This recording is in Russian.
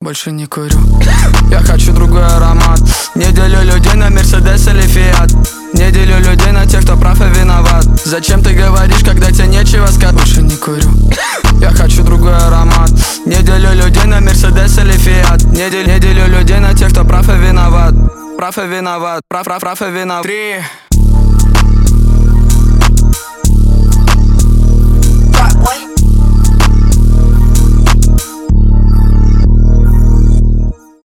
Больше не курю. Я хочу другой аромат. Не делю людей на Мерседес или Фиат. Не делю людей на тех, кто прав и виноват. Зачем ты говоришь, когда тебе нечего сказать? Больше не курю. Я хочу другой аромат. Не делю людей на Мерседес или Фиат. Не делю людей на тех, кто прав и виноват. Прав и виноват. Прав и виноват. 3